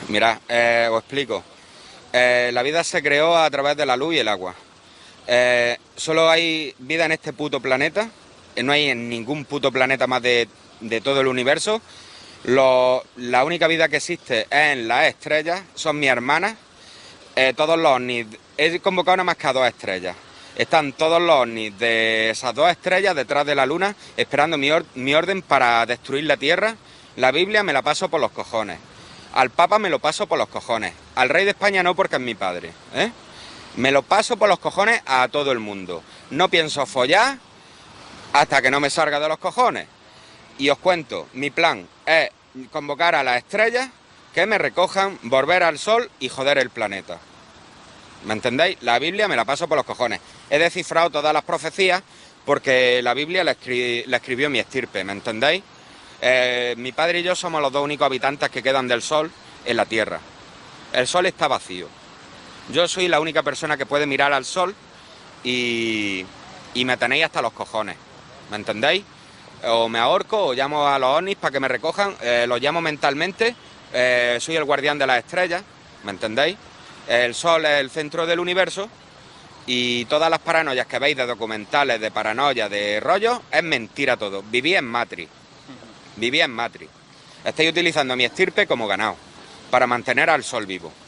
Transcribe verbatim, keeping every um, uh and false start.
Mirad, eh, os explico. Eh, la vida se creó a través de la luz y el agua. Eh, solo hay vida en este puto planeta. eh, No hay en ningún puto planeta más de, de todo el universo. Lo- la única vida que existe es en las estrellas. Son mis hermanas. Eh, todos los ovnis. He convocado nada más que a dos estrellas. Están todos los ovnis de esas dos estrellas detrás de la luna, esperando mi, or- mi orden para destruir la Tierra. La Biblia me la paso por los cojones. Al Papa me lo paso por los cojones. Al rey de España no, porque es mi padre, ¿eh? Me lo paso por los cojones a todo el mundo. No pienso follar hasta que no me salga de los cojones. Y os cuento, mi plan es convocar a las estrellas que me recojan, volver al sol y joder el planeta. ¿Me entendéis? La Biblia me la paso por los cojones. He descifrado todas las profecías porque la Biblia la, escri la escribió mi estirpe, ¿me entendéis? Eh, mi padre y yo somos los dos únicos habitantes que quedan del sol en la Tierra. El sol está vacío. Yo soy la única persona que puede mirar al sol y, y me tenéis hasta los cojones, ¿me entendéis? O me ahorco o llamo a los ovnis para que me recojan, eh, los llamo mentalmente, eh, soy el guardián de las estrellas, ¿me entendéis? El sol es el centro del universo y todas las paranoias que veis de documentales, de paranoia, de rollos, es mentira todo. Viví en Matrix, viví en Matrix. Estáis utilizando mi estirpe como ganado para mantener al sol vivo.